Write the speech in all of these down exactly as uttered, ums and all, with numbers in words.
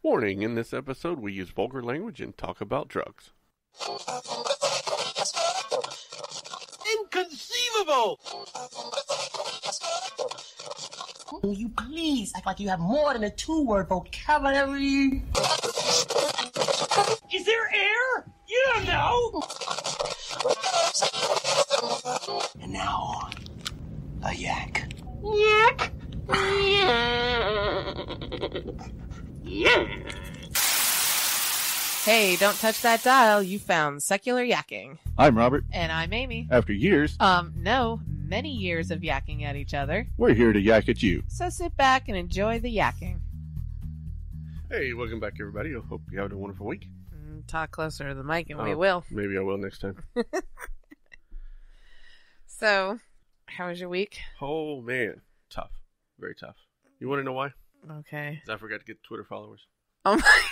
Warning, in this episode we use vulgar language and talk about drugs. Inconceivable! Will you please act like you have more than a two-word vocabulary? Is there air? You don't know! And now, a yak. Yak! Yeah. Hey, don't touch that dial. You found Secular Yakking. I'm Robert. And I'm Amy. After years, Um, no, many years of yakking at each other. we're here to yak at you. So sit back and enjoy the yakking. Hey, welcome back everybody. I hope you had a wonderful week. Mm, Talk closer to the mic and we Oh, will. Maybe I will next time. So, how was your week? Oh man, tough. Very tough. You want to know why? Okay. 'Cause I forgot to get Twitter followers. Oh my god.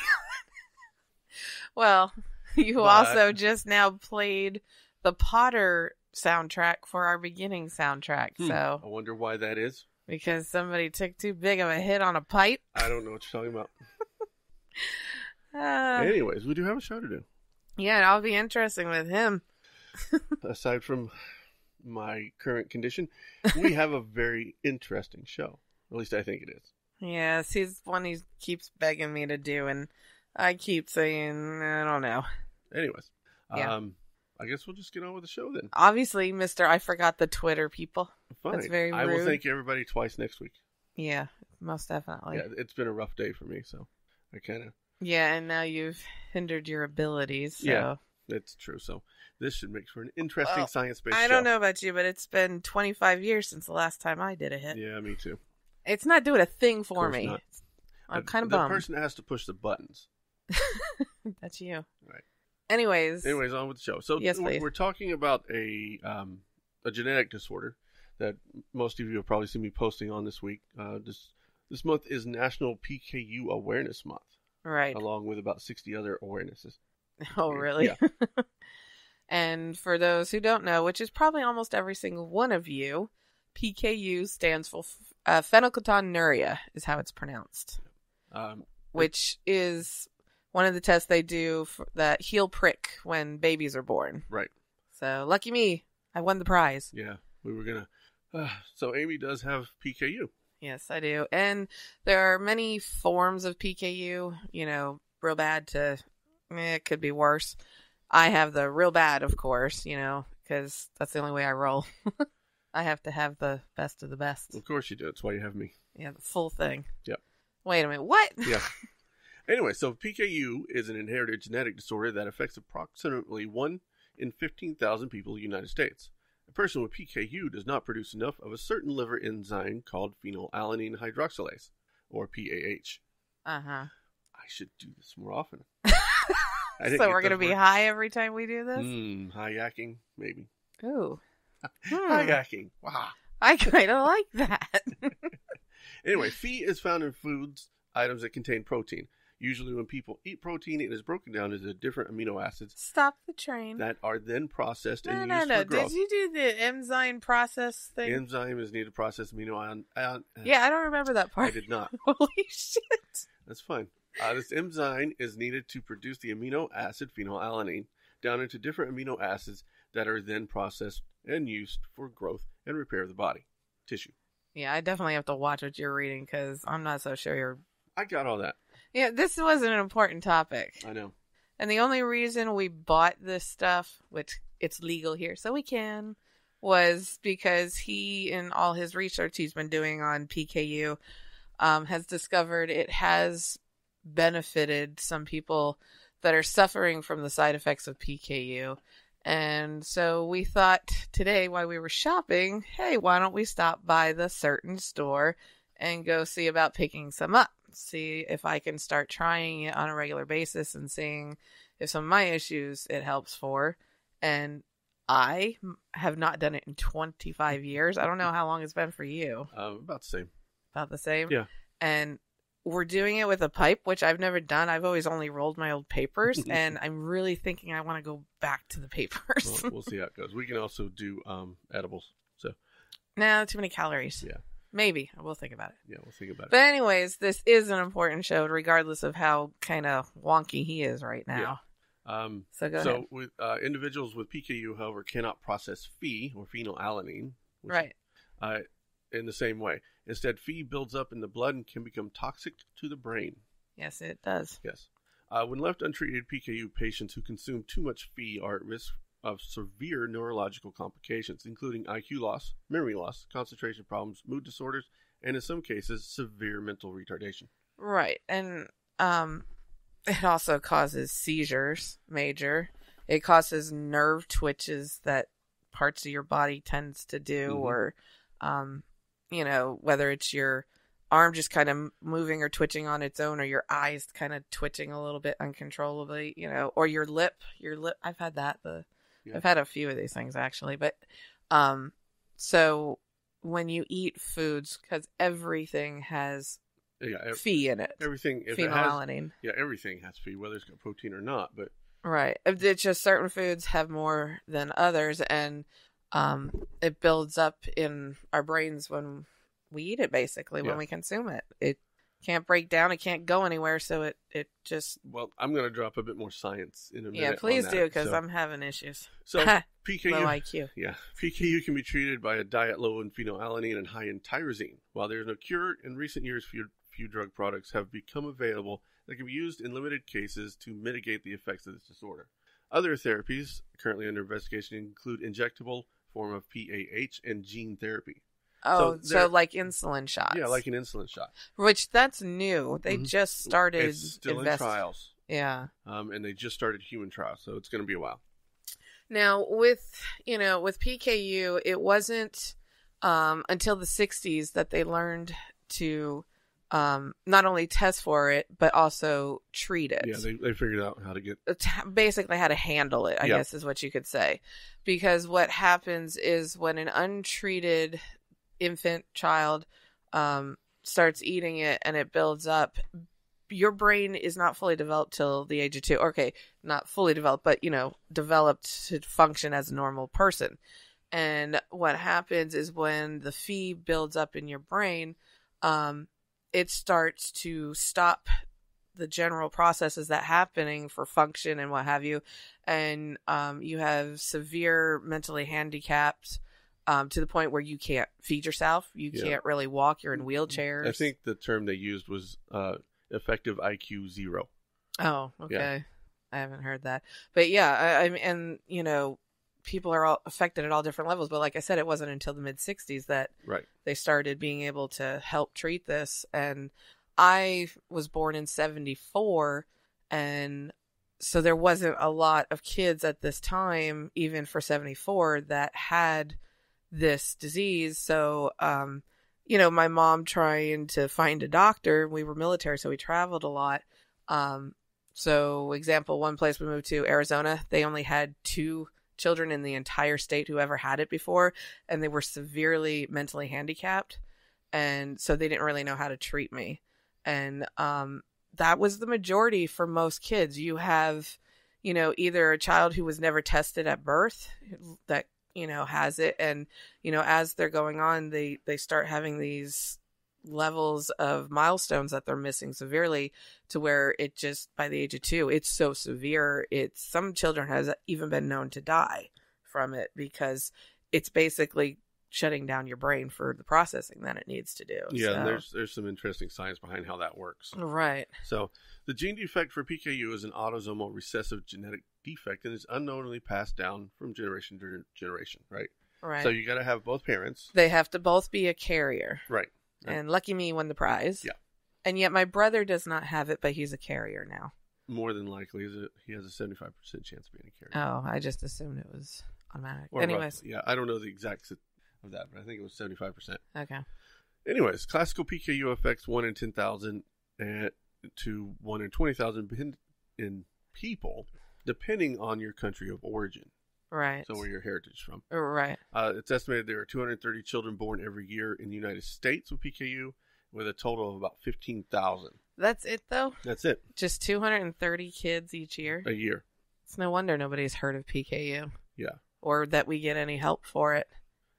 Well, you But- also just now played the Potter soundtrack for our beginning soundtrack. Hmm, So, I wonder why that is. because somebody took too big of a hit on a pipe. I don't know what you're talking about. Uh, Anyways, we do have a show to do. yeah, it'll be interesting with him. Aside from my current condition, we have a very interesting show. At least I think it is. Yes, he's one he keeps begging me to do, and I keep saying, I don't know. Anyways, Yeah. um, I guess we'll just get on with the show then. Obviously, Mister I forgot the Twitter people. Fine. That's very I will rude. thank everybody twice next week. Yeah, most definitely. Yeah, it's been a rough day for me, so I kind of. Yeah, and now you've hindered your abilities. So. Yeah. That's true. So this should make for an interesting Well, science-based show. I don't know about you, but it's been twenty-five years since the last time I did a hit. Yeah, me too. It's not doing a thing for course me. not. I'm Uh, kind of the bummed. person has to push the buttons. That's you. Right. Anyways. Anyways, on with the show. So Yes, we're- please. we're talking about a um, a genetic disorder that most of you have probably seen me posting on this week. Uh, this this month is National P K U Awareness Month, Right. along with about sixty other awarenesses. Oh, really? Yeah. And for those who don't know, which is probably almost every single one of you, P K U stands for uh, phenylketonuria, is how it's pronounced, Um, which is one of the tests they do for that heel prick when babies are born. right. So lucky me, I won the prize. Yeah. We were gonna. Uh, so Amy does have P K U. Yes, I do. And there are many forms of P K U, you know, real bad to, eh, it could be worse. I have the real bad, of course, you know, because that's the only way I roll. I have to have the best of the best. Of course you do. That's why you have me. Yeah, the full thing. Yep. Wait a minute, what? Yeah. Anyway, so P K U is an inherited genetic disorder that affects approximately one in fifteen thousand people in the United States. A person with P K U does not produce enough of a certain liver enzyme called phenylalanine hydroxylase, or P A H. Uh-huh. I should do this more often. So we're going to be high every time we do this? Mm, high yakking, maybe. Ooh. High Hmm. yakking. Wow. I kind of like that. Anyway, Phe is found in foods, items that contain protein. Usually when people eat protein, it is broken down into different amino acids Stop the train. that are then processed no, and no, used no. for growth. Did you do the enzyme process thing? Enzyme is needed to process amino ion. ion Yeah, I don't remember that part. I did not. Holy shit. That's fine. Uh, this enzyme is needed to produce the amino acid phenylalanine down into different amino acids that are then processed and used for growth and repair of the body tissue. Yeah, I definitely have to watch what you're reading because I'm not so sure you're... I got all that. Yeah, this was an important topic. I know. And the only reason we bought this stuff, which it's legal here, so we can, was because he, in all his research he's been doing on P K U, um, has discovered it has benefited some people that are suffering from the side effects of P K U. And so we thought today while we were shopping, hey, why don't we stop by the certain store and go see about picking some up? See if I can start trying it on a regular basis and seeing if some of my issues it helps for. And I have not done it in twenty-five years. I don't know how long it's been for you. Um, about the same. About the same? Yeah. And we're doing it with a pipe, which I've never done. I've always only rolled my old papers, and I'm really thinking I want to go back to the papers. Well, we'll see how it goes. We can also do um, edibles. So No, too many calories. yeah. Maybe. We'll think about it. Yeah, we'll think about it. But anyways, this is an important show, regardless of how kind of wonky he is right now. Yeah. Um, so go so ahead. with uh, individuals with P K U, however, cannot process phe or phenylalanine, which, Right. uh, in the same way. Instead, phe builds up in the blood and can become toxic to the brain. Yes, it does. Yes. Uh, when left untreated, P K U patients who consume too much phe are at risk of severe neurological complications, including I Q loss, memory loss, concentration problems, mood disorders, and in some cases, severe mental retardation. Right. And um, it also causes seizures, major. It causes nerve twitches that parts of your body tends to do, Mhm. or, um, you know, whether it's your arm just kind of moving or twitching on its own, or your eyes kind of twitching a little bit uncontrollably, you know, or your lip, your lip. I've had that. The Yeah. I've had a few of these things actually, but um, so when you eat foods, because everything has Yeah, ev- phe in it, everything. If it has, phenylalanine. yeah, everything has phe, whether it's got protein or not. But Right. It's just certain foods have more than others, and um, it builds up in our brains when we eat it, basically, when Yeah. we consume it. It can't break down. It can't go anywhere, so it, it just... well, I'm going to drop a bit more science in a minute. Yeah, please on do, that. because So- I'm having issues. So P K U, Low I Q. yeah, P K U can be treated by a diet low in phenylalanine and high in tyrosine. While there is no cure, in recent years, few, few drug products have become available that can be used in limited cases to mitigate the effects of this disorder. Other therapies currently under investigation include injectable form of P A H and gene therapy. Oh, So so, there- like insulin shots. Yeah, like an insulin shot. Which, that's new. They Mhm. just started... It's still invest- in trials, Yeah. um, and they just started human trials, so it's going to be a while. Now, with, you know, with P K U, it wasn't um, until the sixties that they learned to um, not only test for it, but also treat it. Yeah, they, they figured out how to get... T- basically how to handle it, I Yeah. guess is what you could say. Because what happens is when an untreated infant child um, starts eating it and it builds up, your brain is not fully developed till the age of two. Okay, not fully developed, but, you know, developed to function as a normal person. And what happens is when the phe builds up in your brain, um, it starts to stop the general processes that happening for function and what have you. And um, you have severe mentally handicapped um, to the point where you can't feed yourself. You Yeah. can't really walk. You're in wheelchairs. I think the term they used was uh, effective I Q zero. Oh, okay. I haven't heard that. But yeah, I, I mean, and you know, people are all affected at all different levels. But like I said, it wasn't until the mid sixties that Right. they started being able to help treat this. And I was born in seventy-four, and so there wasn't a lot of kids at this time, even for seventy-four, that had this disease. So, um, you know, my mom trying to find a doctor, we were military, so we traveled a lot. Um, so example, one place we moved to, Arizona, they only had two children in the entire state who ever had it before, and they were severely mentally handicapped. And so they didn't really know how to treat me. And, um, that was the majority for most kids. You have, you know, either a child who was never tested at birth that, you know, has it. And, you know, as they're going on, they, they start having these levels of milestones that they're missing severely to where it just, by the age of two, it's so severe. It's, some children has even been known to die from it because it's basically shutting down your brain for the processing that it needs to do. Yeah, So- and there's there's some interesting science behind how that works. Right. So, the gene defect for P K U is an autosomal recessive genetic defect and is unknowingly passed down from generation to generation, right? Right. So, you got to have both parents. They have to both be a carrier. Right. Right. And lucky me won the prize. Yeah. And yet my brother does not have it, but he's a carrier now. More than likely, is it- he has a seventy-five percent chance of being a carrier. Oh, I just assumed it was automatic. Or Anyways. roughly. Yeah, I don't know the exact of that, but I think it was seventy-five percent. Okay. Anyways, classical P K U affects one in ten thousand and to one in twenty thousand in, in people, depending on your country of origin. Right. So, where your heritage is from. Right. Uh, it's estimated there are two hundred thirty children born every year in the United States with P K U, with a total of about fifteen thousand. That's it, though? That's it, Just two hundred thirty kids each year? a year. It's no wonder nobody's heard of P K U. Yeah. Or that we get any help for it.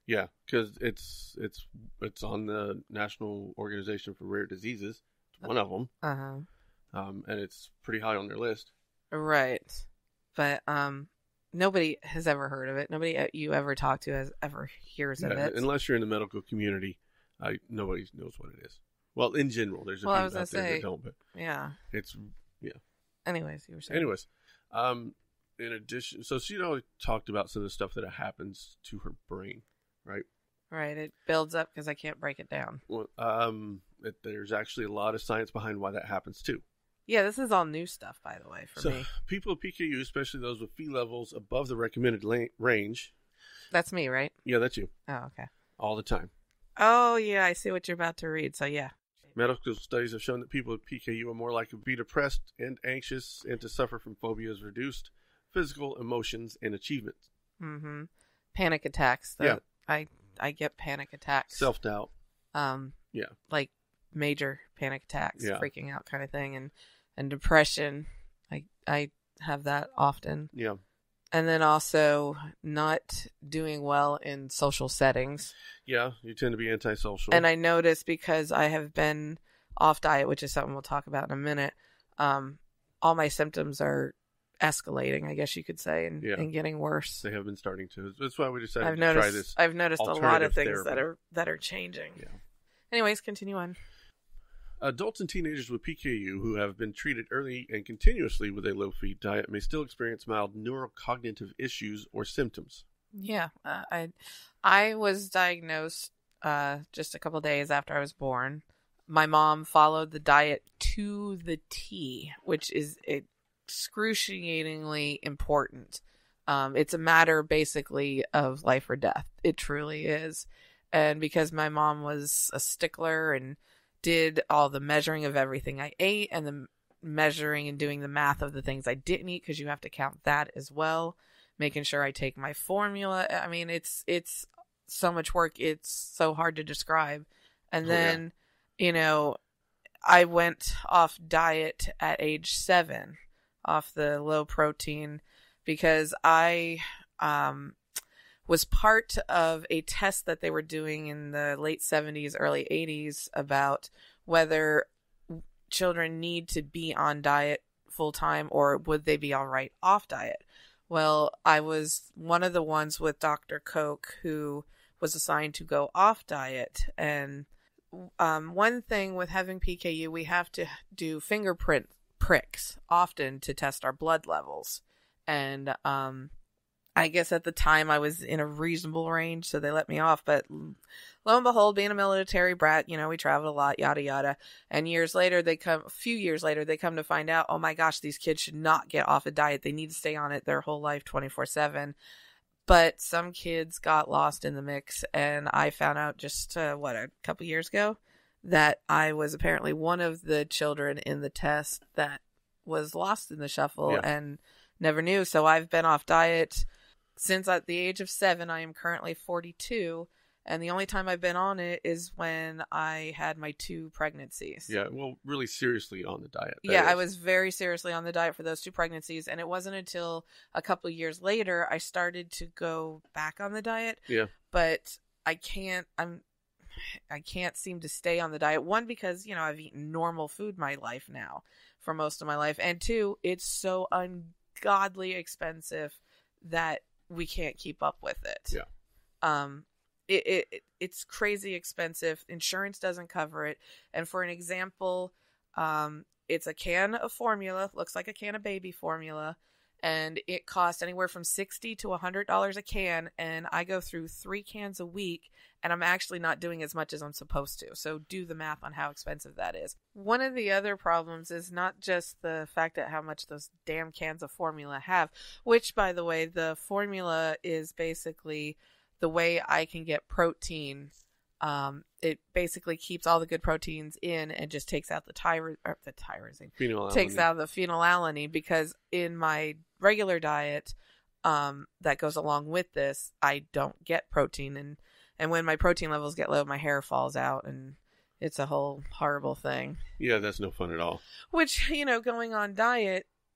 Yeah, because it's it's it's on the National Organization for Rare Diseases. It's one of them, Uh-huh. um, and it's pretty high on their list. Right. But um, nobody has ever heard of it. Nobody uh, you ever talk to has ever hears of Yeah, it. unless you're in the medical community, I nobody knows what it is. Well, in general, there's a Well, I few was out gonna there say- that don't, but Yeah. it's Anyways, you were saying. anyways. Um, in addition, so she always talked about some of the stuff that happens to her brain, right? Right. It builds up because I can't break it down. Well, um, it, there's actually a lot of science behind why that happens too. Yeah, this is all new stuff, by the way, for So, me. people with P K U, especially those with Phe levels above the recommended la- range, That's me, right? yeah, that's you, Oh, okay. all the time. Oh, yeah, I see what you're about to read. So, yeah. Medical studies have shown that people with P K U are more likely to be depressed and anxious and to suffer from phobias, reduced physical emotions, and achievements. Mm-hmm. Panic attacks. The, Yeah. I, I get panic attacks. Self-doubt. Um, Yeah. like major panic attacks, Yeah. freaking out kind of thing, and and depression. I I have that often, Yeah. and then also not doing well in social settings. Yeah, you tend to be antisocial. And I notice because I have been off diet, which is something we'll talk about in a minute. Um, all my symptoms are escalating, I guess you could say, and, Yeah. and getting worse. They have been starting to. That's why we decided I've to noticed. try this. I've noticed a lot of alternative things therapy. that are that are changing. Yeah. Anyways, continue on. Adults and teenagers with P K U who have been treated early and continuously with a low-feed diet may still experience mild neurocognitive issues or symptoms. Yeah, uh, I I was diagnosed uh, just a couple days after I was born. My mom followed the diet to the T, which is excruciatingly important. Um, it's a matter basically of life or death. It truly is. And because my mom was a stickler and did all the measuring of everything I ate and the measuring and doing the math of the things I didn't eat, because you have to count that as well, making sure I take my formula. I mean, it's it's so much work. It's so hard to describe. And Oh, yeah. then, you know, I went off diet at age seven, off the low protein, because I um, was part of a test that they were doing in the late seventies, early eighties about whether children need to be on diet full time or would they be all right off diet. Well, I was one of the ones with Doctor Koch who was assigned to go off diet. And um, one thing with having P K U, we have to do fingerprint pricks often to test our blood levels. And um, I guess at the time I was in a reasonable range, so they let me off. But lo and behold, being a military brat, you know, we traveled a lot, yada, yada. And years later, they come, a few years later, they come to find out, oh my gosh, these kids should not get off a diet. They need to stay on it their whole life, twenty-four seven. But some kids got lost in the mix. And I found out just, uh, what, a couple years ago, that I was apparently one of the children in the test that was lost in the shuffle Yeah. and never knew. So I've been off diet since at the age of seven. I am currently forty-two, and the only time I've been on it is when I had my two pregnancies. Yeah, well, really seriously on the diet. that Yeah, I is. was very seriously on the diet for those two pregnancies, and it wasn't until a couple of years later I started to go back on the diet. Yeah. But I can't I'm I can't seem to stay on the diet. One, because, you know, I've eaten normal food my life now for most of my life, and two, it's so ungodly expensive that we can't keep up with it. Yeah. Um it, it it's crazy expensive. Insurance doesn't cover it. And for an example, um it's a can of formula, looks like a can of baby formula, and it costs anywhere from sixty to a hundred dollars a can, and I go through three cans a week, and I'm actually not doing as much as I'm supposed to. So do the math on how expensive that is. One of the other problems is not just the fact that how much those damn cans of formula have, which, by the way, the formula is basically the way I can get protein. Um, it basically keeps all the good proteins in and just takes out the tyro- or the tyrosine. Phenylalanine. Takes out the phenylalanine, because in my regular diet um, that goes along with this, I don't get protein. And, and when my protein levels get low, my hair falls out, and it's a whole horrible thing. Yeah, that's no fun at all. Which, you know, going on diet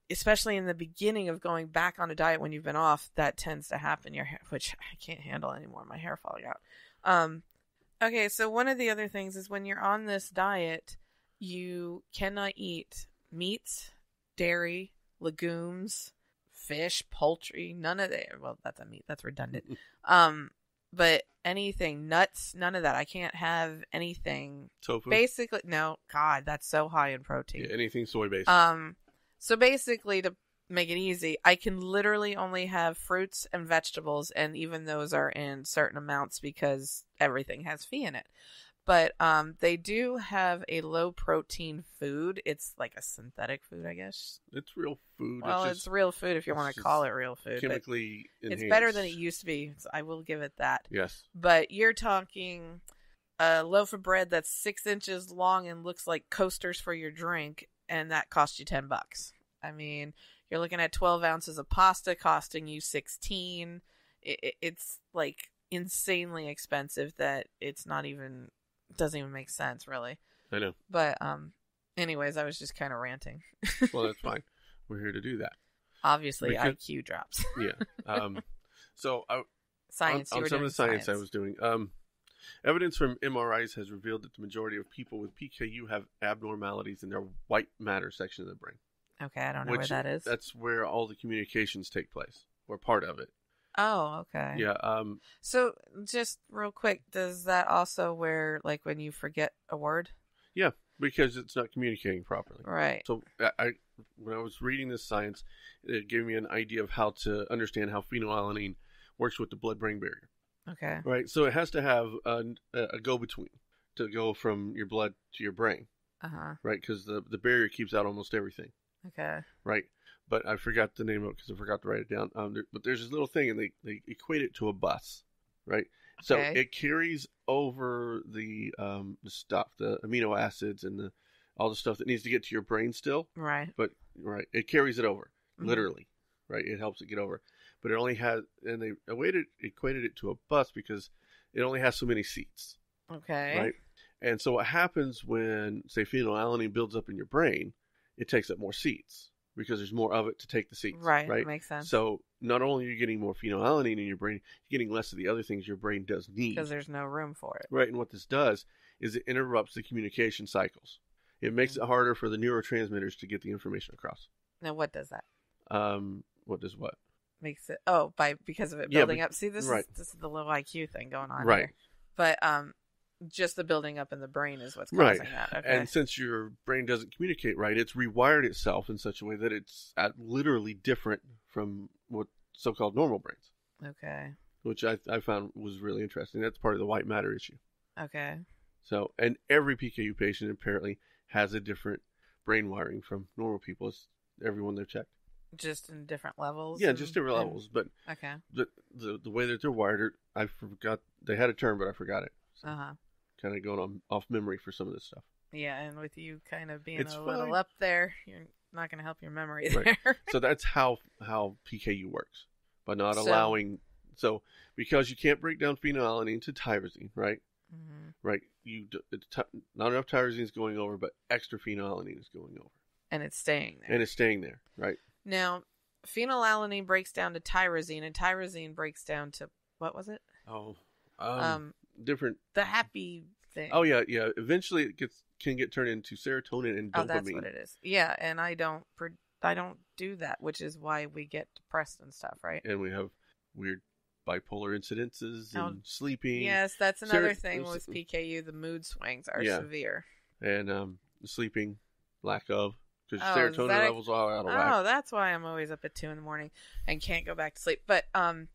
especially in the beginning of going back on a diet when you've been off, that tends to happen. Your hair, which I can't handle anymore, my hair falling out. Um, okay, so one of the other things is when you're on this diet, you cannot eat meats, dairy, legumes, fish, poultry, none of that. Well, that's a meat. That's redundant. Um, but anything, nuts, none of that. I can't have anything. Tofu? Basically, no, God, that's so high in protein. Yeah, anything soy-based. Um, so basically, to make it easy, I can literally only have fruits and vegetables, and even those are in certain amounts because everything has Phi in it. But um, they do have a low protein food. It's like a synthetic food, I guess. It's real food. Well, it's, it's real food if you it's want to just call it real food. but chemically enhanced. It's better than it used to be. So I will give it that. Yes. But you're talking a loaf of bread that's six inches long and looks like coasters for your drink, and that costs you ten bucks. I mean, you're looking at twelve ounces of pasta costing you sixteen. It, it, it's like insanely expensive that it's not even, doesn't even make sense, really. I know. But, um, anyways, I was just kind of ranting. Well, that's fine. We're here to do that. Obviously, Because- I Q drops. Yeah. Um, so I, Science. on, you on were some doing of the science, I was doing. Um, evidence from M R Is has revealed that the majority of people with P K U have abnormalities in their white matter section of the brain. Okay, I don't know which where that is. That's where all the communications take place, or part of it. Oh, okay. Yeah. Um, So, just real quick, does that also where, like, when you forget a word? yeah, because it's not communicating properly. Right. So I, I, when I was reading this science, it gave me an idea of how to understand how phenylalanine works with the blood-brain barrier. Okay. Right. So it has to have a, a go-between to go from your blood to your brain. Uh-huh. Right. Because the, the barrier keeps out almost everything. Okay. Right. But I forgot the name of it because I forgot to write it down. Um, there, but there's this little thing, and they, they equate it to a bus. Right. So Okay. it carries over the um the stuff, the amino acids, and the all the stuff that needs to get to your brain still. Right. But right, it carries it over, Mhm. literally. Right. It helps it get over. But it only has, and they equated equated it to a bus because it only has so many seats. Okay. Right. And so what happens when, say, phenylalanine builds up in your brain, it takes up more seats because there's more of it to take the seats. Right. Right. Makes sense. So not only are you getting more phenylalanine in your brain, you're getting less of the other things your brain does need. Because there's no room for it. Right. And what this does is it interrupts the communication cycles. It makes Mm-hmm. it harder for the neurotransmitters to get the information across. Now, what does that? Um, what does what? Makes it, oh, by, because of it Yeah, building but- up. See, this right. is, this is the low I Q thing going on Right. here. But, um, just the building up in the brain is what's Right. causing that. Okay. And since your brain doesn't communicate right, it's rewired itself in such a way that it's at literally different from what so-called normal brains, okay. which I, I found was really interesting. That's part of the white matter issue. Okay. So, and every P K U patient apparently has a different brain wiring from normal people. It's everyone they've checked. Just in different levels? Yeah, and- just different and- levels. But Okay. the, the the way that they're wired, I forgot they had a term, but I forgot it. So Uh-huh. kind of going on off memory for some of this stuff. Yeah, and with you kind of being It's a little fine. up there, you're not going to help your memory Right. there. So that's how how P K U works, by not So- allowing. So because you can't break down phenylalanine to tyrosine, right? Mhm. Right. You d- it's ty- not enough tyrosine is going over, but extra phenylalanine is going over, And it's staying there. and it's staying there, right? Now, phenylalanine breaks down to tyrosine, and tyrosine breaks down to, what was it? Oh, um, Um, different. the happy thing. Oh yeah, yeah. Eventually, it gets can get turned into serotonin and dopamine. Oh, that's what it is. Yeah, and I don't, pro- I don't do that, which is why we get depressed and stuff, right? And we have weird bipolar incidences and Oh, sleeping. Yes, that's another Ser- thing s- with P K U. The mood swings are Yeah. severe. And um, sleeping, lack of, because Oh, is serotonin that a- levels are out of Oh, whack. that's why I'm always up at two in the morning and can't go back to sleep. But um,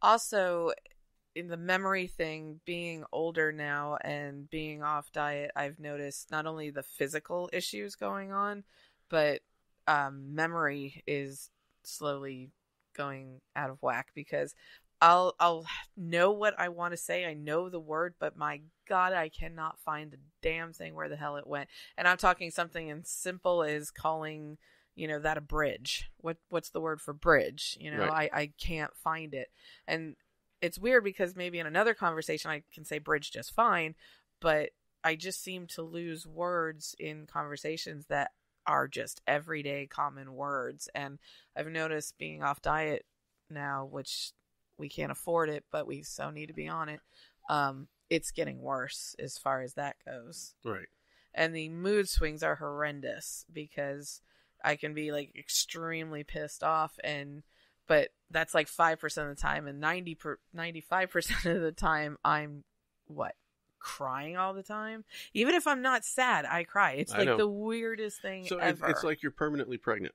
also in the memory thing, being older now and being off diet, I've noticed not only the physical issues going on, but um, memory is slowly going out of whack because I'll I'll know what I want to say. I know the word, but my God, I cannot find the damn thing where the hell it went. And I'm talking something as simple as calling, you know, that a bridge. What what's the word for bridge? You know, Right. I, I can't find it. And it's weird because maybe in another conversation I can say bridge just fine, but I just seem to lose words in conversations that are just everyday common words. And I've noticed being off diet now, which we can't afford it, but we so need to be on it. Um, it's getting worse as far as that goes. Right. And the mood swings are horrendous because I can be like extremely pissed off, and but that's like five percent of the time, and ninety per, ninety-five percent of the time I'm what? Crying all the time. Even if I'm not sad, I cry. It's like the weirdest thing so ever. It's like you're permanently pregnant.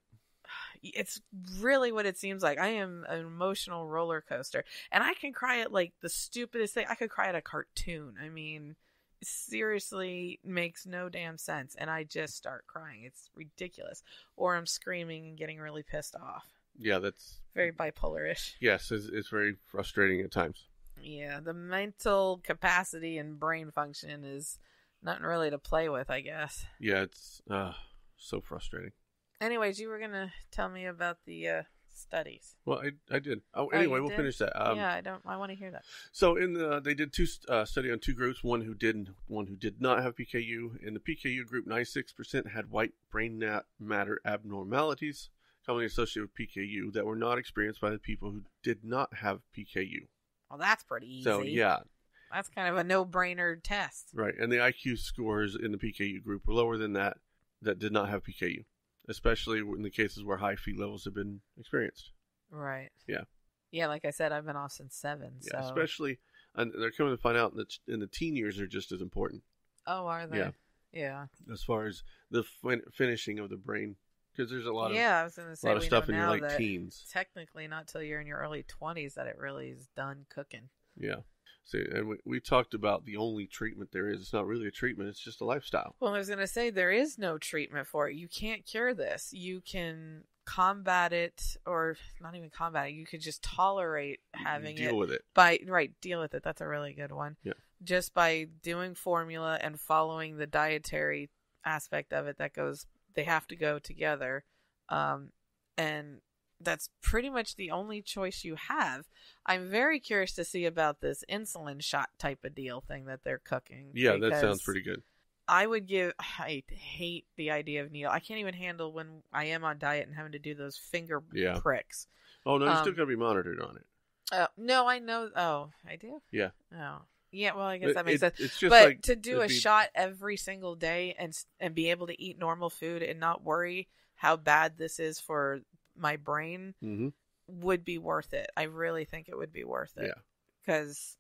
It's really what it seems like. I am an emotional roller coaster, and I can cry at like the stupidest thing. I could cry at a cartoon. I mean, it seriously makes no damn sense, and I just start crying. It's ridiculous. Or I'm screaming and getting really pissed off. Yeah, that's very bipolar-ish. Yes, it's, it's very frustrating at times. Yeah, the mental capacity and brain function is nothing really to play with, I guess. Yeah, it's uh, so frustrating. Anyways, you were going to tell me about the uh, studies. Well, I I did. Oh, anyway, oh, we'll did? finish that. Um, yeah, I don't. I want to hear that. So in the they did two uh, study on two groups, one who did and one who did not have P K U. In the P K U group, ninety-six percent had white brain matter abnormalities commonly associated with P K U that were not experienced by the people who did not have P K U. Well, that's pretty easy. So yeah, that's kind of a no-brainer test. Right, and the I Q scores in the P K U group were lower than that that did not have P K U, especially in the cases where high phi levels have been experienced. Right. Yeah. Yeah, like I said, I've been off since seven. Yeah, so. especially, and they're coming to find out that in the teen years are just as important. Oh, are they? Yeah. Yeah. As far as the fin- finishing of the brain, because there's a lot of yeah, I was going to say a lot of we stuff know in your now late that teens. Technically, not till you're in your early twenties that it really is done cooking. Yeah. So, and we, we talked about the only treatment there is. It's not really a treatment. It's just a lifestyle. Well, I was going to say there is no treatment for it. You can't cure this. You can combat it, or not even combat it. You could just tolerate having deal it. with it. By, right, deal with it. That's a really good one. Yeah. Just by doing formula and following the dietary aspect of it that goes, they have to go together. Um, and that's pretty much the only choice you have. I'm very curious to see about this insulin shot type of deal thing that they're cooking. Yeah, that sounds pretty good. I would give, I hate the idea of needle. I can't even handle when I am on diet and having to do those finger yeah. pricks. Oh, no, you um, still got to be monitored on it. Uh, no, I know. Oh, I do? Yeah. Oh. Yeah, well, I guess that it, makes it, sense. It's just but like, to do a be... shot every single day and and be able to eat normal food and not worry how bad this is for my brain mm-hmm. would be worth it. I really think it would be worth it. Yeah. Because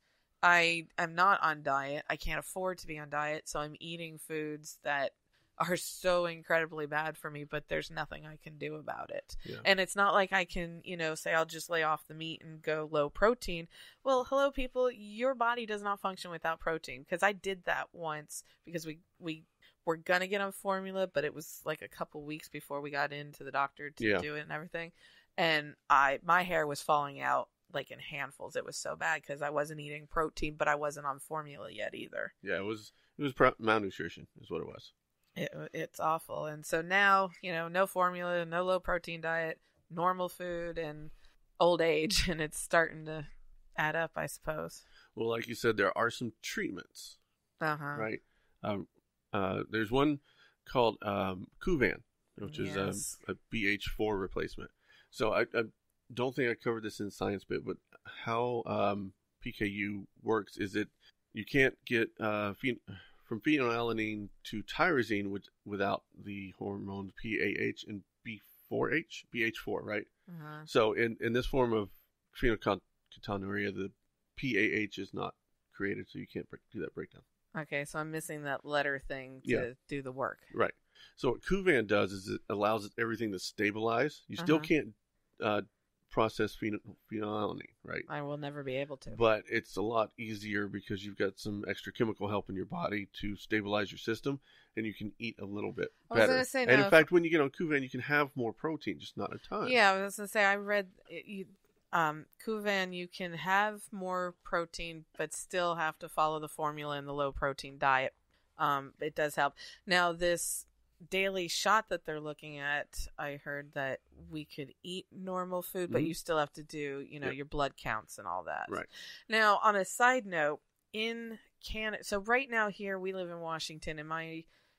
I am not on diet. I can't afford to be on diet, so I'm eating foods that are so incredibly bad for me, but there's nothing I can do about it. Yeah. And it's not like I can, you know, say I'll just lay off the meat and go low protein. Well, hello people, your body does not function without protein, because I did that once because we we were going to get on formula, but it was like a couple weeks before we got into the doctor to yeah. do it and everything. And I my hair was falling out like in handfuls. It was so bad because I wasn't eating protein, but I wasn't on formula yet either. Yeah, it was it was pro- malnutrition is what it was. It, it's awful. And so now, you know, no formula, no low protein diet, normal food, and old age, and it's starting to add up, I suppose. Well, like you said, there are some treatments, uh-huh. right? Um, uh, there's one called um, Kuvan, which is yes. a, a B H four replacement. So I, I don't think I covered this in science bit, but how um, P K U works is it you can't get uh, phen- from phenylalanine to tyrosine with, without the hormones P A H and B four H, B H four, right? Uh-huh. So in, in this form of phenylketonuria, the P A H is not created, so you can't break, do that breakdown. Okay, so I'm missing that letter thing to Yeah. do the work. Right. So what Kuvan does is it allows everything to stabilize. You still Uh-huh. can't uh, process phen- phenylalanine, right? I will never be able to. But it's a lot easier because you've got some extra chemical help in your body to stabilize your system, and you can eat a little bit I was better. gonna say, and no, in if- fact, when you get on Kuvan, you can have more protein, just not a ton. Yeah, I was going to say, I read it, you, um, Kuvan, you can have more protein, but still have to follow the formula in the low protein diet. Um, it does help. Now, this daily shot that they're looking at, I heard that we could eat normal food, but Mhm. you still have to do, you know, Yep. your blood counts and all that. Right. Now, on a side note, in Canada, so right now here we live in Washington, and my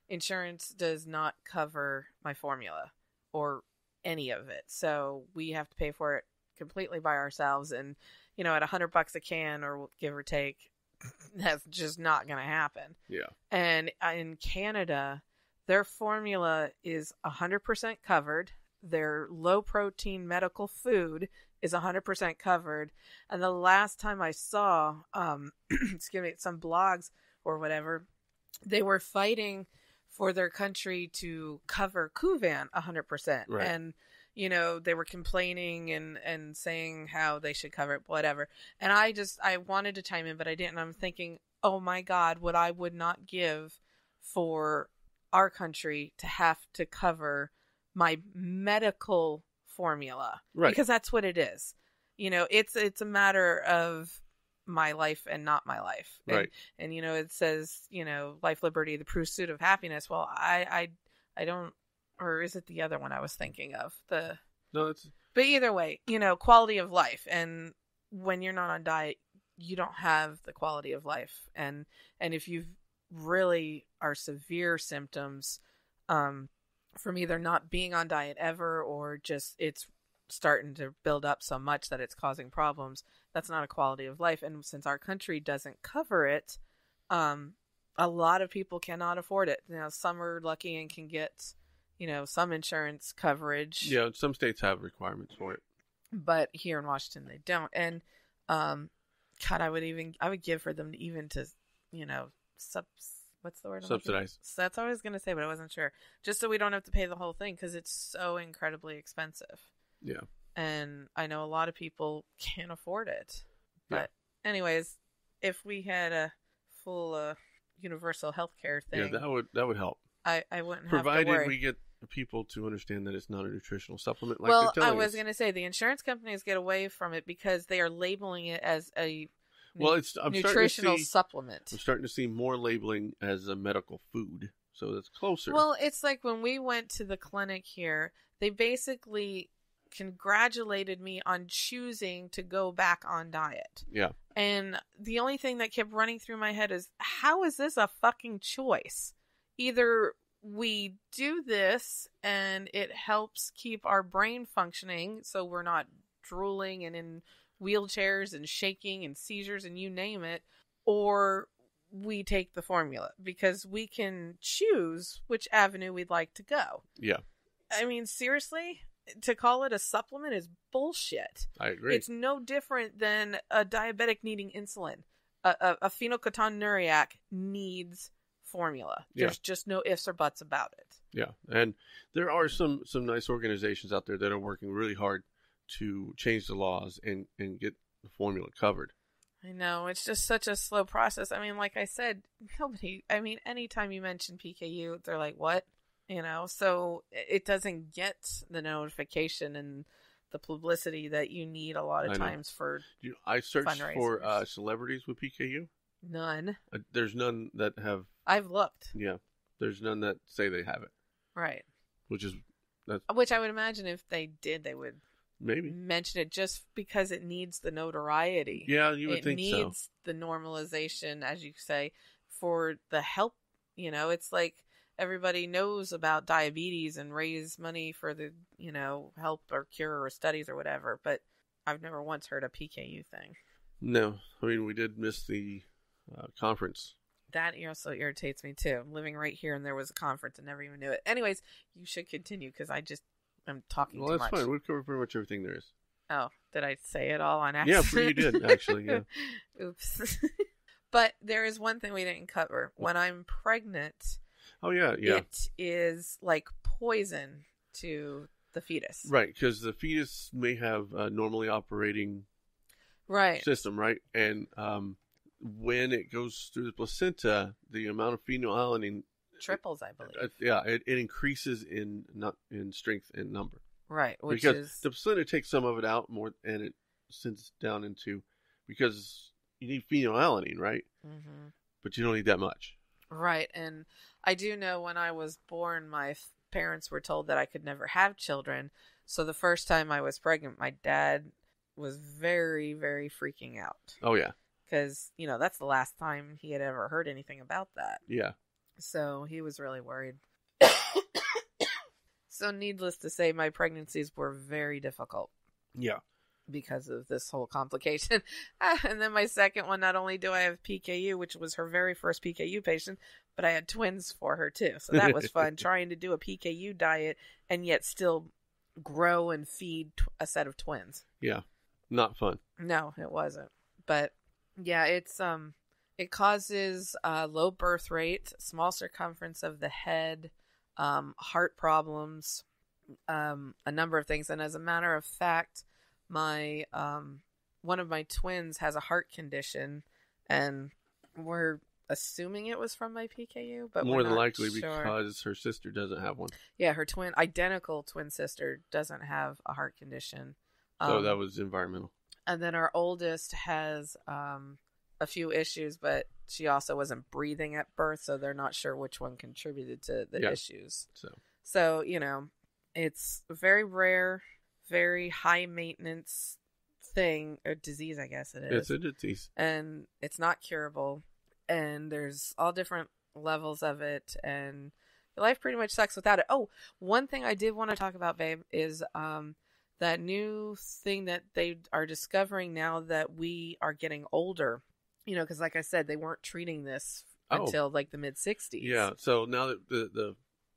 insurance does not cover my formula or any of it. So we have to pay for it completely by ourselves. And, you know, at a hundred bucks a can or give or take, that's just not going to happen. Yeah. And in Canada, their formula is a hundred percent covered. Their low protein medical food is a hundred percent covered. And the last time I saw, um, excuse me, some blogs or whatever, they were fighting for their country to cover Kuvan a hundred percent. Right. And, you know, they were complaining and, and saying how they should cover it, whatever. And I just, I wanted to chime in, but I didn't. I'm thinking, oh my God, what I would not give for our country to have to cover my medical formula. Right. Because that's what it is. You know, it's, it's a matter of my life and not my life. And, Right. and, you know, it says, you know, life, liberty, the pursuit of happiness. Well, I, I, I don't, or is it the other one I was thinking of? The No, it's But either way, you know, quality of life. And when you're not on diet, you don't have the quality of life. And and if you really are severe symptoms um, from either not being on diet ever or just it's starting to build up so much that it's causing problems, that's not a quality of life. And since our country doesn't cover it, um, a lot of people cannot afford it. You know, some are lucky and can get, you know, some insurance coverage. yeah. Some states have requirements for it. But here in Washington, they don't. And, um, God, I would even, I would give for them even to, you know, sub, what's the word? I'm looking for? Subsidized. So that's what I was going to say, but I wasn't sure. Just so we don't have to pay the whole thing because it's so incredibly expensive. Yeah. And I know a lot of people can't afford it. Yeah. But anyways, if we had a full uh, universal healthcare thing, Yeah, that would that would help. I, I wouldn't have to Provided worry. we get people to understand that it's not a nutritional supplement like well, they're I telling was us. going to say the insurance companies get away from it because they are labeling it as a Well, it's I'm nutritional starting to see, supplement. I'm starting to see more labeling as a medical food, so that's closer. Well, it's like when we went to the clinic here, they basically congratulated me on choosing to go back on diet. yeah, And the only thing that kept running through my head is, how is this a fucking choice? Either we do this and it helps keep our brain functioning so we're not drooling and in wheelchairs and shaking and seizures and you name it, or we take the formula because we can choose which avenue we'd like to go. yeah, I mean, seriously, to call it a supplement is bullshit. I agree. It's no different than a diabetic needing insulin. A, a, a phenylketonuria needs formula. There's Yeah. just no ifs or buts about it. Yeah, and there are some some nice organizations out there that are working really hard to change the laws and and get the formula covered. I know, it's just such a slow process. I mean, like I said, nobody, I mean, anytime you mention P K U, they're like, what? You know, so it doesn't get the notification and the publicity that you need a lot of I know. times for You know, I searched for Fundraisers. uh, celebrities with P K U. none. Uh, there's none that have. I've looked. Yeah, there's none that say they have it, Right. which is that's Which I would imagine if they did, they would maybe. mention it just because it needs the notoriety. Yeah, you would it think so. needs the normalization, as you say, for the help. You know, it's like everybody knows about diabetes and raise money for the, you know, help or cure or studies or whatever, but I've never once heard a P K U thing. No, I mean we did miss the uh, conference. That also irritates me too. I'm living right here and there was a conference and never even knew it. Anyways, you should continue because I just am talking Well, too that's much. fine. We've covered pretty much everything there is. Oh, did I say it all on Yeah, accident? you did, actually, yeah. Oops. But there is one thing we didn't cover. When I'm pregnant, Oh yeah, yeah. it is like poison to the fetus. Right, because the fetus may have a normally operating Right. system, right? And um, when it goes through the placenta, the amount of phenylalanine, Triples, I believe. uh, yeah, it, it increases in not in strength and number. Right. Which because is the placenta takes some of it out more, and it sends it down into because you need phenylalanine, right? Mhm. But you don't need that much. Right. And I do know when I was born, my f- parents were told that I could never have children. So the first time I was pregnant, my dad was very, very freaking out. Oh yeah, Because, you know, that's the last time he had ever heard anything about that. yeah, So he was really worried. So needless to say, my pregnancies were very difficult Yeah. because of this whole complication. And then my second one, not only do I have P K U, which was her very first P K U patient, but I had twins for her too. So that was fun, trying to do a P K U diet and yet still grow and feed tw- a set of twins. Yeah. Not fun. No, it wasn't. But yeah, it's um it causes uh, low birth rate, small circumference of the head, um, heart problems, um, a number of things. And as a matter of fact, my um one of my twins has a heart condition, and we're assuming it was from my P K U, but More we're than not likely sure. because her sister doesn't have one. Yeah, her twin, identical twin sister, doesn't have a heart condition. So Um, that was environmental. And then our oldest has um, a few issues, but she also wasn't breathing at birth, so they're not sure which one contributed to the Yeah. issues. So So, you know, it's a very rare, very high maintenance thing, or disease, I guess it is. it's a disease. And it's not curable. And there's all different levels of it, and your life pretty much sucks without it. Oh, one thing I did want to talk about, babe, is um, that new thing that they are discovering now that we are getting older. You know, because like I said, they weren't treating this Oh. until like the mid sixties. Yeah. So now that the the,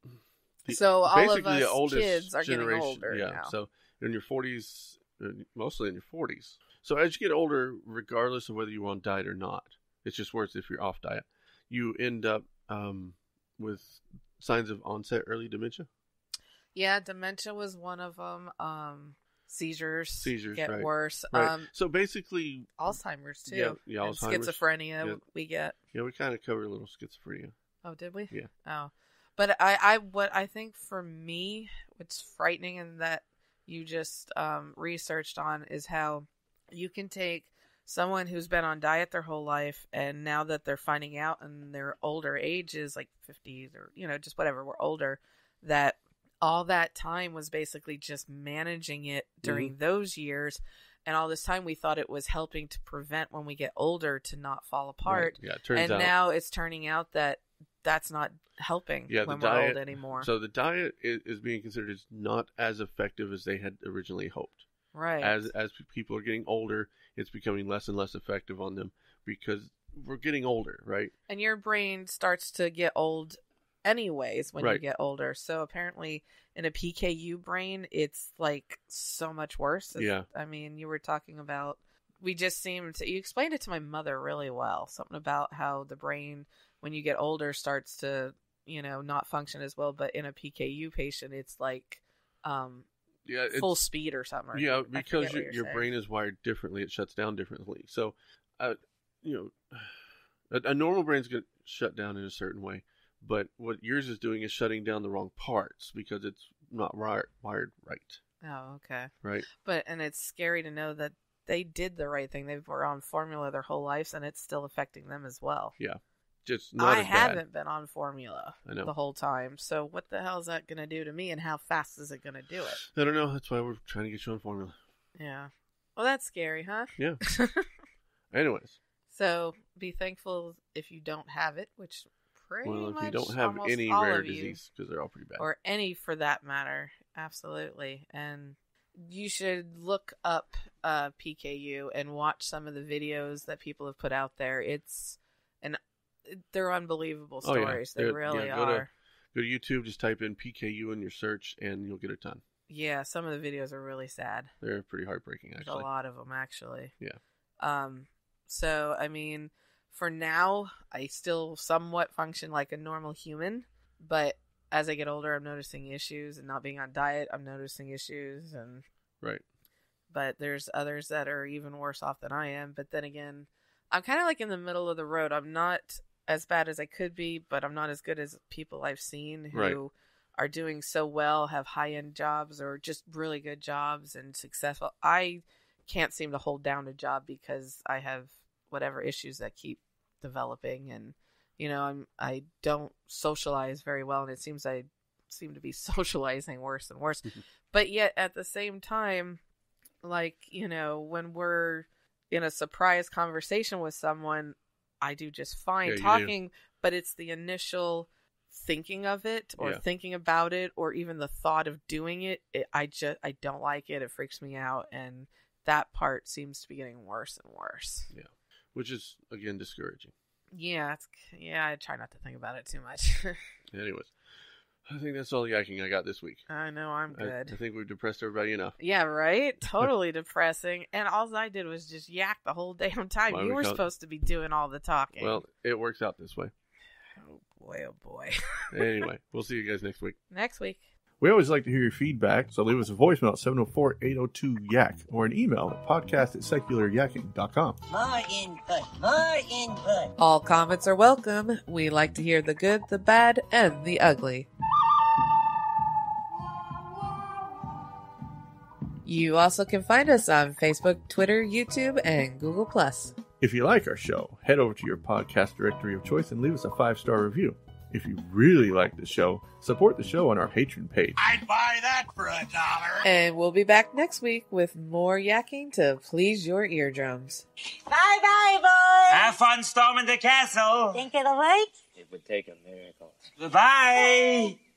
the So all of basically us the oldest kids are getting generation, older yeah. now. So in your forties, mostly in your forties. So as you get older, regardless of whether you're on diet or not, it's just worse if you're off diet. You end up um, with signs of onset early dementia. Yeah, dementia was one of them. Um, seizures, Seizures, get right. worse. Right. Um, so basically, Alzheimer's too. Yeah, yeah, And Alzheimer's. schizophrenia Yeah. we get. yeah, we kind of covered a little schizophrenia. Oh, did we? Yeah. Oh, but I, I, what I think for me, what's frightening and that you just um, researched on is how you can take someone who's been on diet their whole life, and now that they're finding out in their older ages, like fifties or, you know, just whatever, we're older, that all that time was basically just managing it during those years. And all this time we thought it was helping to prevent when we get older to not fall apart. Right. Yeah, it turns And out. now it's turning out that that's not helping Yeah, the when we're diet- old anymore. So the diet is, is being considered as not as effective as they had originally hoped. right. As as people are getting older, it's becoming less and less effective on them because we're getting older, right? And your brain starts to get old anyways when you Right. get older. So apparently in a P K U brain, it's like so much worse. It's- Yeah. I mean, you were talking about, we just seemed to, you explained it to my mother really well. Something about how the brain, when you get older, starts to, you know, not function as well. But in a P K U patient, it's like um, Yeah, it's, full speed or something. yeah, I because forget what your, you're your saying. brain is wired differently. It shuts down differently. So, uh, you know, a, a normal brain's going to shut down in a certain way, but what yours is doing is shutting down the wrong parts because it's not wired, wired right, Oh, okay. right? But, and it's scary to know that they did the right thing. They were on formula their whole lives, and it's still affecting them as well. Just not I as bad. haven't been on formula I know. the whole time. So what the hell is that going to do to me, and how fast is it going to do it? I don't know. That's why we're trying to get you on formula. Yeah. Well, that's scary, huh? Yeah. Anyways, So be thankful if you don't have it, which pretty well, if much you don't have almost any all rare of you, disease, because they're all pretty bad. or any for that matter, absolutely. And you should look up uh, P K U and watch some of the videos that people have put out there. It's an they're unbelievable Oh, yeah. stories. They They're- really yeah, go to- are. Go to YouTube, just type in P K U in your search, and you'll get a ton. Yeah, some of the videos are really sad. They're pretty heartbreaking, There's a actually. lot of them, actually. Yeah. Um. So, I mean, for now, I still somewhat function like a normal human, but as I get older, I'm noticing issues, and not being on diet, I'm noticing issues, and Right. but there's others that are even worse off than I am. But then again, I'm kind of like in the middle of the road. I'm not as bad as I could be, but I'm not as good as people I've seen who Right. are doing so well, have high-end jobs or just really good jobs and successful. I can't seem to hold down a job because I have whatever issues that keep developing, and you know, I'm I don't socialize very well, and it seems I seem to be socializing worse and worse. But yet at the same time, like, you know, when we're in a surprise conversation with someone, I do just fine Yeah, you do. talking, but it's the initial thinking of it or Yeah. thinking about it or even the thought of doing it, it I just I don't like it. It freaks me out, and that part seems to be getting worse and worse. Yeah, which is again discouraging. Yeah, it's, yeah. I try not to think about it too much. Anyways, I think that's all the yakking I got this week. I know I'm I, good. I think we've depressed everybody enough. Yeah, right? Totally depressing. And all I did was just yak the whole damn time. Why You we were call- supposed to be doing all the talking. Well, it works out this way. oh boy, oh boy. Anyway, we'll see you guys next week. Next week. We always like to hear your feedback, so leave us a voicemail at seven oh four, eight oh two, yak or an email at podcast at secular yakking dot com. More input, more input. All comments are welcome. We like to hear the good, the bad, and the ugly. You also can find us on Facebook, Twitter, YouTube, and Google plus. If you like our show, head over to your podcast directory of choice and leave us a five-star review. If you really like the show, support the show on our Patreon page. I'd buy that for a dollar. And we'll be back next week with more yakking to please your eardrums. Bye-bye, boys. Have fun storming the castle. Think it'll work? It would take a miracle. Goodbye.